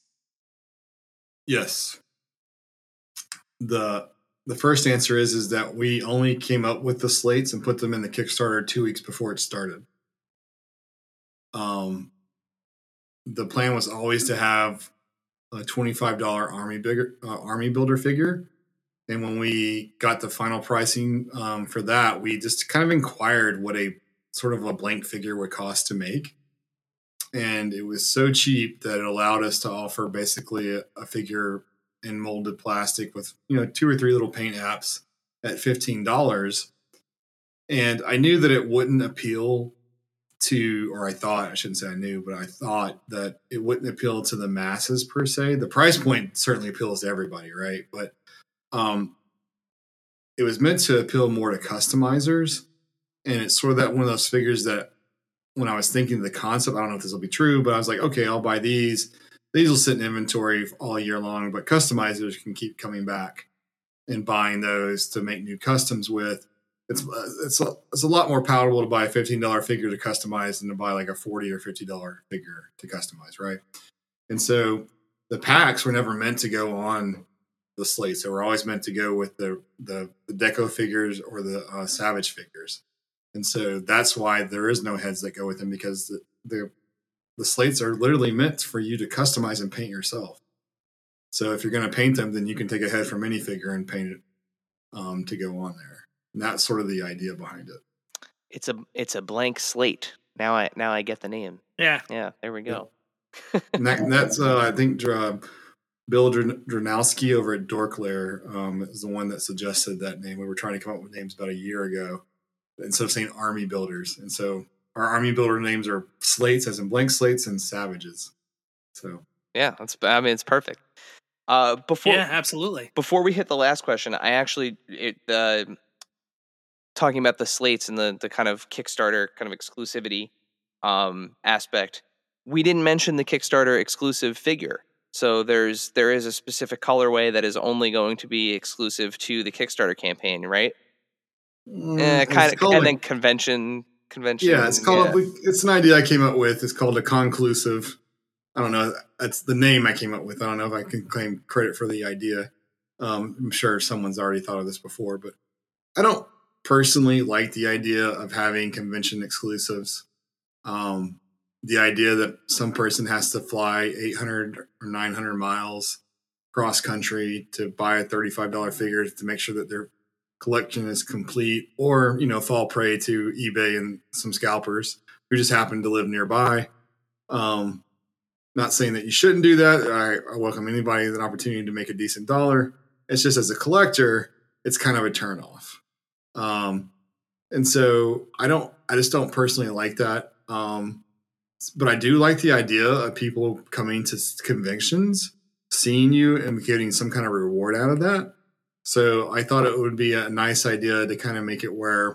Yes. The first answer is that we only came up with the slates and put them in the Kickstarter 2 weeks before it started. The plan was always to have a $25 army builder figure. And when we got the final pricing for that, we just kind of inquired what a sort of a blank figure would cost to make. And it was so cheap that it allowed us to offer basically a figure in molded plastic with 2 or 3 little paint apps at $15. And I knew that it wouldn't appeal to, or I thought, I shouldn't say I knew, but I thought that it wouldn't appeal to the masses per se. The price point certainly appeals to everybody, right? But it was meant to appeal more to customizers. And it's sort of one of those figures that when I was thinking of the concept, I don't know if this will be true, but I was like, okay, I'll buy these. These will sit in inventory all year long, but customizers can keep coming back and buying those to make new customs with. It's a lot more palatable to buy a $15 figure to customize than to buy like a $40 or $50 figure to customize, right? And so the packs were never meant to go on the slates. They were always meant to go with the deco figures or the savage figures. And so that's why there is no heads that go with them, because the slates are literally meant for you to customize and paint yourself. So if you're going to paint them, then you can take a head from any figure and paint it to go on there. And that's sort of the idea behind it. It's a blank slate. Now I get the name. Yeah. Yeah. There we go. And that's I think Bill Dranowski over at Dorklair is the one that suggested that name. We were trying to come up with names about a year ago instead of saying army builders. And so our army builder names are slates, as in blank slates, and savages. So yeah, it's perfect. Yeah, absolutely. Before we hit the last question, I actually talking about the slates and the kind of Kickstarter kind of exclusivity aspect. We didn't mention the Kickstarter exclusive figure. So there is a specific colorway that is only going to be exclusive to the Kickstarter campaign, right? Kind of, and then convention. Yeah, it's called. Yeah. It's an idea I came up with. It's called a conclusive. I don't know. That's the name I came up with. I don't know if I can claim credit for the idea. I'm sure someone's already thought of this before, but I don't personally like the idea of having convention exclusives. The idea that some person has to fly 800 or 900 miles cross country to buy a $35 figure to make sure that their collection is complete, or, fall prey to eBay and some scalpers who just happen to live nearby. Not saying that you shouldn't do that. I welcome anybody with an opportunity to make a decent dollar. It's just, as a collector, it's kind of a turnoff. And so I just don't personally like that. But I do like the idea of people coming to conventions, seeing you and getting some kind of reward out of that. So I thought it would be a nice idea to kind of make it where,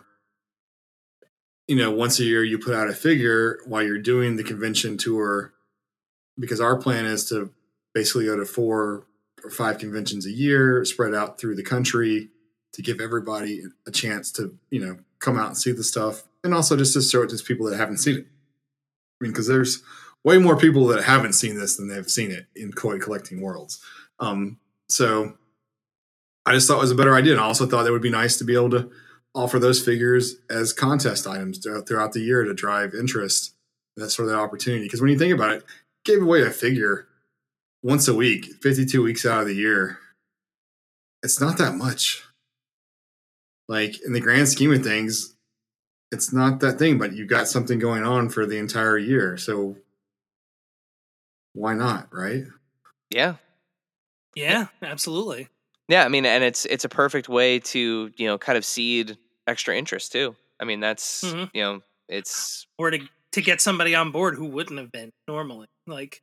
once a year you put out a figure while you're doing the convention tour, because our plan is to basically go to 4 or 5 conventions a year, spread out through the country, to give everybody a chance to, come out and see the stuff, and also just to show it to people that haven't seen it. I mean, because there's way more people that haven't seen this than they've seen it in toy collecting worlds. So I just thought it was a better idea. And I also thought it would be nice to be able to offer those figures as contest items throughout the year to drive interest. That's sort of the opportunity. Because when you think about it, gave away a figure once a week, 52 weeks out of the year. It's not that much. Like, in the grand scheme of things, it's not that thing, but you've got something going on for the entire year. So why not, right? Yeah. Yeah, absolutely. Yeah, I mean, and it's a perfect way to, kind of seed extra interest too. I mean, that's, it's... Or to get somebody on board who wouldn't have been normally. Like,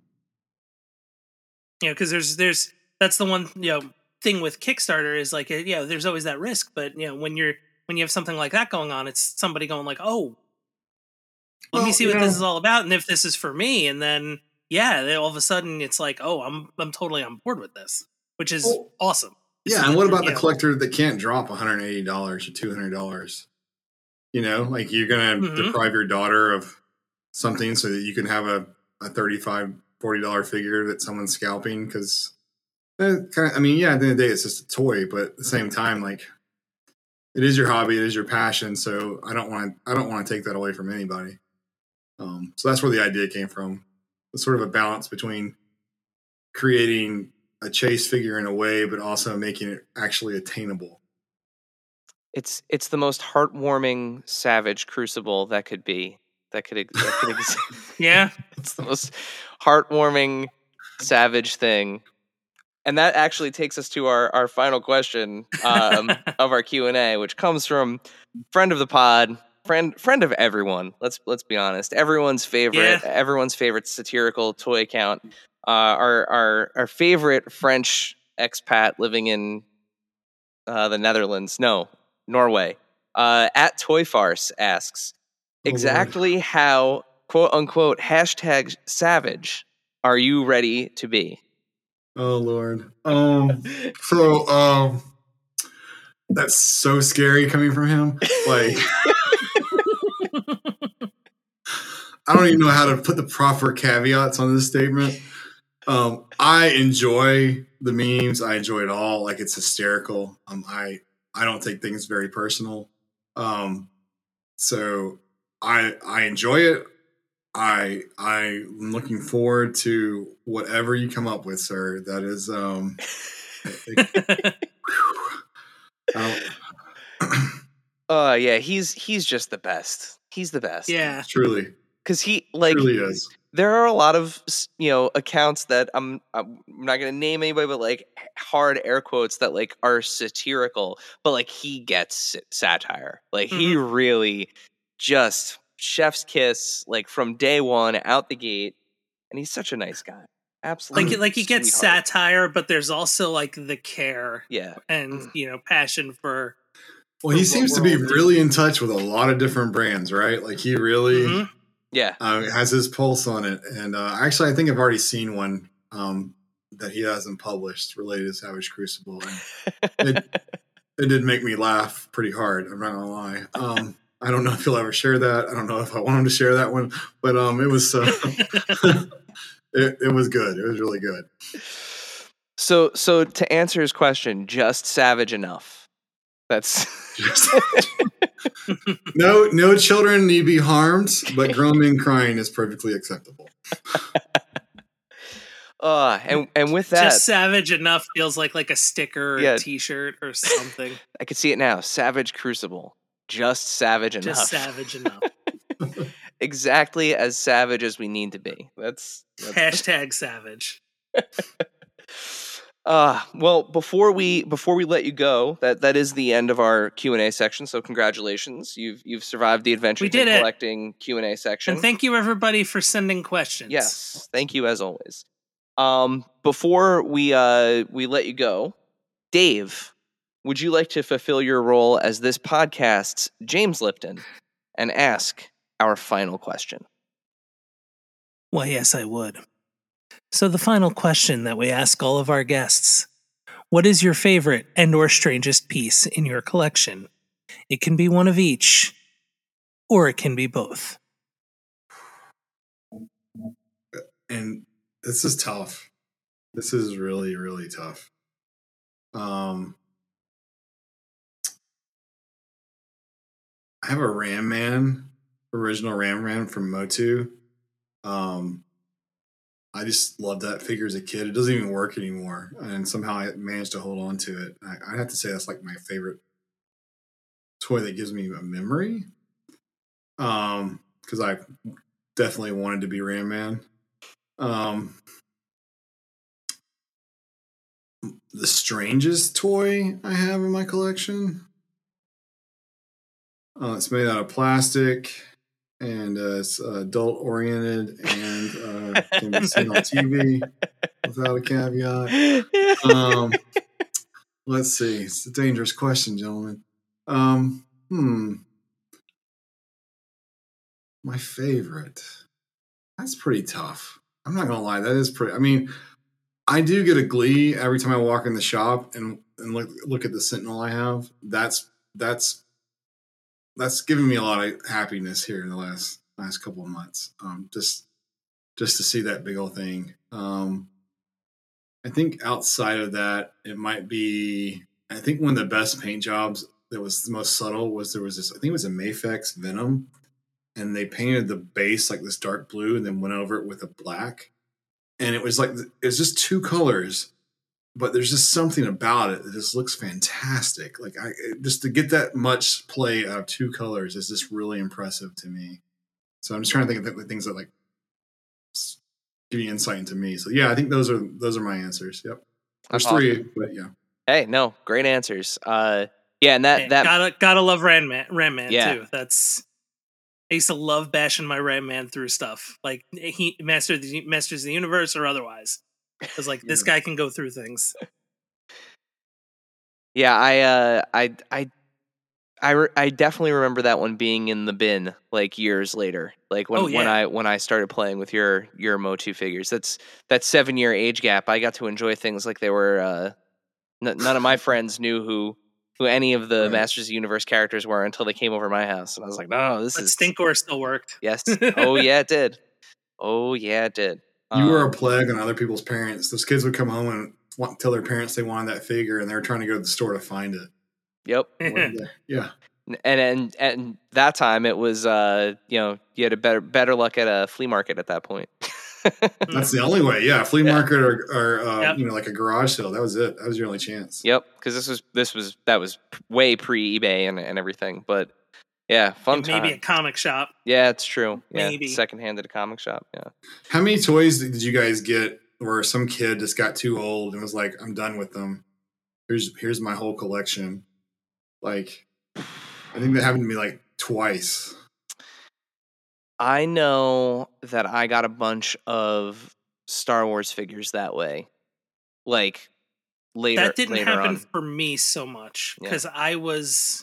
because there's that's the one, thing with Kickstarter is like, there's always that risk. But, when you have something like that going on, it's somebody going like, oh, let me see what this is all about. And if this is for me, and then, all of a sudden it's like, oh, I'm totally on board with this, which is awesome. Yeah. And what about the collector that can't drop $180 or $200? Like, you're going to deprive your daughter of something so that you can have a $35, $40 figure that someone's scalping. Because at the end of the day, it's just a toy, but at the same time, like, it is your hobby, it is your passion. So I don't want to take that away from anybody. So that's where the idea came from. It's sort of a balance between creating a chase figure in a way, but also making it actually attainable. It's the most heartwarming Savage Crucible that could be. That could exist. Yeah. It's the most heartwarming Savage thing. And that actually takes us to our final question of our Q&A, which comes from friend of the pod, friend of everyone. Let's be honest. Everyone's favorite satirical toy account. Our favorite French expat living in the Netherlands. No, Norway. At Toy Farce asks, exactly how, quote unquote, #savage are you ready to be? Oh Lord. That's so scary coming from him. Like, I don't even know how to put the proper caveats on this statement. I enjoy the memes. I enjoy it all. Like, it's hysterical. I don't take things very personal. So I enjoy it. I'm looking forward to whatever you come up with, sir. That is, yeah, he's just the best. He's the best. Yeah, truly. Because he, like, truly is. there are a lot of accounts that I'm not gonna name anybody, but like hard air quotes that like are satirical, but like he gets satire. Like he really just chef's kiss like from day one out the gate, and he's such a nice guy. Absolutely, like he gets sweetheart. satire, but there's also like the care, and passion for. Well, he seems to be really in touch with a lot of different brands, right? Like he really, has his pulse on it. And actually, I think I've already seen one that he hasn't published related to Savage Crucible, and it did make me laugh pretty hard. I'm not gonna lie. I don't know if he'll ever share that. I don't know if I want him to share that one, but it was it was good. It was really good. So to answer his question, just savage enough. That's no children need be harmed, but grown men crying is perfectly acceptable. And with that, just savage enough feels like a sticker, or a T-shirt, or something. I could see it now. Savage Crucible, just savage enough. Just savage enough. Exactly as savage as we need to be. That's hashtag savage. Well, before we let you go, that is the end of our Q&A section. So congratulations, you've survived the adventure in collecting Q&A section. And thank you everybody for sending questions. Yes, thank you as always. Before we let you go, Dave, would you like to fulfill your role as this podcast's James Lipton and ask our final question? Why, yes, I would. So the final question that we ask all of our guests: what is your favorite and or strangest piece in your collection? It can be one of each, or it can be both. And this is tough. This is really, really tough. I have a Ram Man, original Ram Man from Motu. I just loved that figure as a kid. It doesn't even work anymore, and somehow I managed to hold on to it. I have to say that's like my favorite toy that gives me a memory. Because I definitely wanted to be Ram Man. The strangest toy I have in my collection. It's made out of plastic. And it's adult oriented and can be seen on TV without a caveat. Let's see. It's a dangerous question, gentlemen. My favorite. That's pretty tough. I'm not gonna lie. That is pretty. I mean, I do get a glee every time I walk in the shop and look at the Sentinel I have. That's given me a lot of happiness here in the last couple of months. Just to see that big old thing. I think outside of that, it might be. I think one of the best paint jobs that was the most subtle was there was this. I think it was a Mafex Venom, and they painted the base like this dark blue, and then went over it with a black, and it was just two colors. But there's just something about it that just looks fantastic. Like just to get that much play out of two colors is just really impressive to me. So I'm just trying to think of the things that like give you insight into me. So yeah, I think those are my answers. Yep. There's three, but yeah. Hey, no, great answers. And that gotta love Ram Man too. That's I used to love bashing my Ram Man through stuff like he Masters of the Universe or otherwise. Because like this guy can go through things. Yeah, I definitely remember that one being in the bin like years later. Like when I started playing with your Motu figures. That's that 7-year age gap. I got to enjoy things like they were. None of my friends knew who any of the Masters of the Universe characters were until they came over to my house, and I was like, no, but Stinkor still worked. Yes. Oh yeah, it did. Oh yeah, it did. You were a plague on other people's parents. Those kids would come home and tell their parents they wanted that figure, and they were trying to go to the store to find it. Yep. Yeah. And that time it was you had a better luck at a flea market at that point. That's the only way. Yeah, flea market or like a garage sale. That was it. That was your only chance. Yep, because that was way pre eBay and everything. But Yeah, fun And time. maybe a comic shop. Yeah, it's true. Yeah, Maybe. secondhand at a comic shop. Yeah. How many toys did you guys get where some kid just got too old and was like, I'm done with them? Here's my whole collection. Like, I think that happened to me like twice. I know that I got a bunch of Star Wars figures that way. Like later. That didn't later happen on. for me so much Yeah. because I was,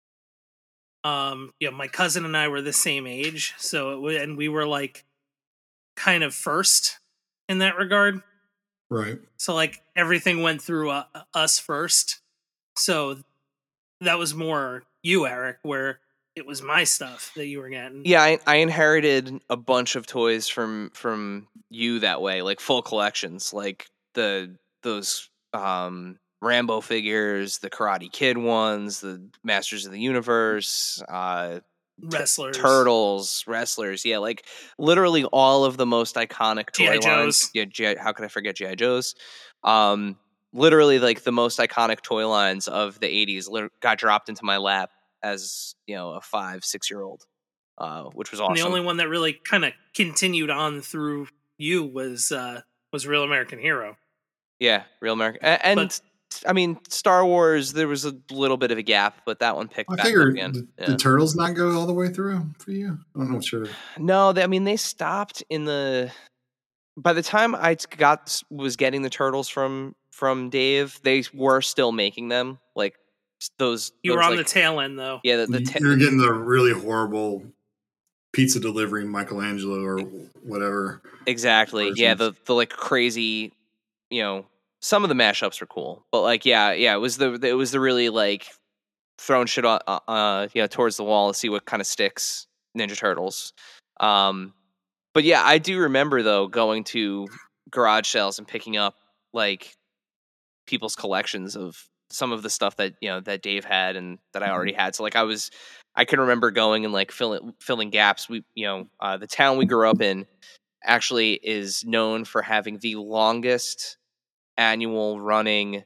my cousin and I were the same age, and we were like kind of first in that regard. Right. So like everything went through us first. So that was more you, Eric, where it was my stuff that you were getting. Yeah, I inherited a bunch of toys from you that way, like full collections, like those Rambo figures, the Karate Kid ones, the Masters of the Universe, Wrestlers. Turtles, wrestlers. Yeah, like literally all of the most iconic toy G.I. lines. Joes. Yeah, how could I forget G.I. Joes? Literally like the most iconic toy lines of the 80s got dropped into my lap as, a 5-6-year-old, which was awesome. And the only one that really kind of continued on through you was Real American Hero. Yeah, Real American. And I mean, Star Wars, there was a little bit of a gap, but that one picked I back up figured again. the Turtles not go all the way through for you? I don't know. Sure. No, they stopped by the time I was getting the Turtles from Dave, they were still making them. Like those. You were on the tail end, though. Yeah, You're getting the really horrible pizza delivery Michelangelo or whatever. Exactly. versions. Yeah, the like crazy, some of the mashups were cool, but like it was the really like throwing shit on towards the wall to see what kind of sticks. Ninja Turtles. But yeah, I do remember though going to garage sales and picking up like people's collections of some of the stuff that that Dave had and that I already had. So like I can remember going and like filling gaps. We the town we grew up in actually is known for having the longest annual running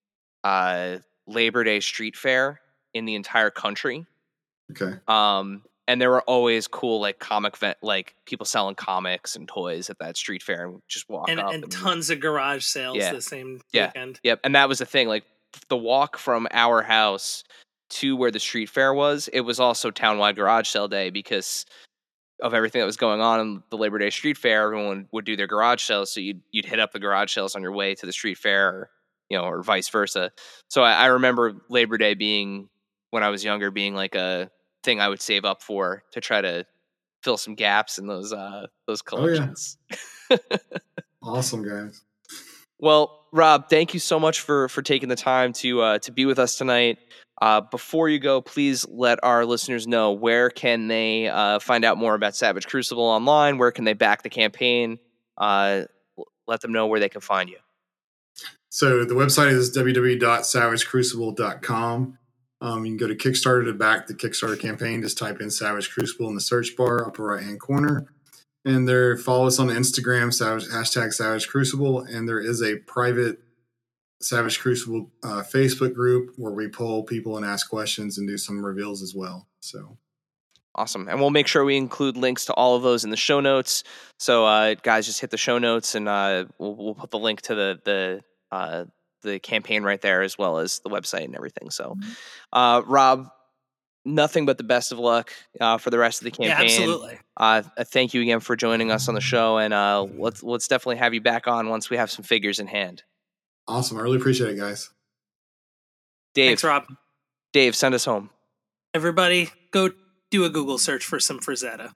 Labor Day street fair in the entire country. Okay. And there were always cool like like people selling comics and toys at that street fair, and just walk up and tons of garage sales the same weekend. Yep. And that was the thing, like the walk from our house to where the street fair was, it was also townwide garage sale day because of everything that was going on in the Labor Day street fair. Everyone would do their garage sales, so you'd hit up the garage sales on your way to the street fair, or vice versa. So I remember Labor Day being, when I was younger, being like a thing I would save up for to try to fill some gaps in those collections. Oh, yeah. Awesome, guys. Well, Rob, thank you so much for taking the time to be with us tonight. Before you go, please let our listeners know, where can they find out more about Savage Crucible online? Where can they back the campaign? Let them know where they can find you. So the website is www.savagecrucible.com. You can go to Kickstarter to back the Kickstarter campaign. Just type in Savage Crucible in the search bar, upper right-hand corner. And follow us on Instagram, #Savage Crucible. And there is a private Savage Crucible Facebook group where we poll people and ask questions and do some reveals as well. So awesome. And we'll make sure we include links to all of those in the show notes. So guys, just hit the show notes and we'll put the link to the campaign right there, as well as the website and everything. So Rob, nothing but the best of luck for the rest of the campaign. Yeah, absolutely. Thank you again for joining us on the show, and let's definitely have you back on once we have some figures in hand. awesome. I really appreciate it, guys. Dave, Thanks, Rob. Dave, send us home. Everybody, go do a Google search for some Frazetta.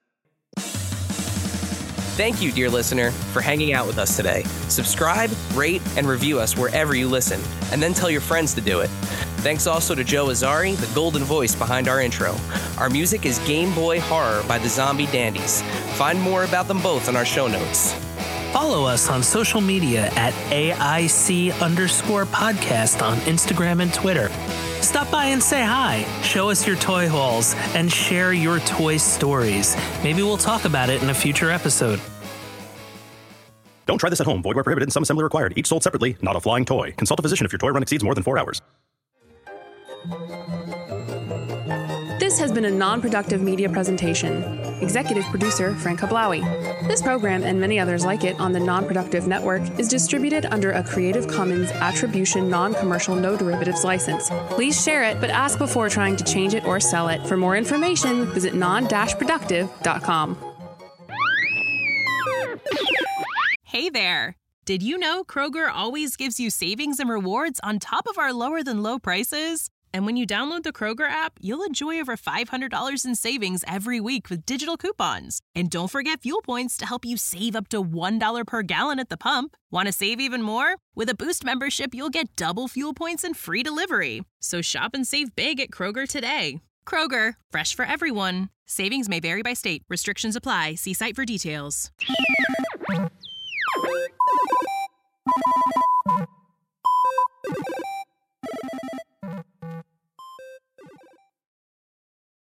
Thank you, dear listener, for hanging out with us today. Subscribe, rate, and review us wherever you listen, and then tell your friends to do it. Thanks also to Joe Azari, the golden voice behind our intro. Our music is Game Boy Horror by the Zombie Dandies. Find more about them both in our show notes. Follow us on social media at AIC_podcast on Instagram and Twitter. Stop by and say hi, show us your toy hauls, and share your toy stories. Maybe we'll talk about it in a future episode. Don't try this at home. Void where prohibited and some assembly required. Each sold separately, not a flying toy. Consult a physician if your toy run exceeds more than 4 hours. This has been a non-productive media presentation. Executive producer, Frank Hablawi. This program and many others like it on the Non-Productive Network is distributed under a Creative Commons Attribution Non-Commercial No Derivatives license. Please share it, but ask before trying to change it or sell it. For more information, visit non-productive.com. Hey there! Did you know Kroger always gives you savings and rewards on top of our lower than low prices? And when you download the Kroger app, you'll enjoy over $500 in savings every week with digital coupons. And don't forget fuel points to help you save up to $1 per gallon at the pump. Want to save even more? With a Boost membership, you'll get double fuel points and free delivery. So shop and save big at Kroger today. Kroger, fresh for everyone. Savings may vary by state. Restrictions apply. See site for details.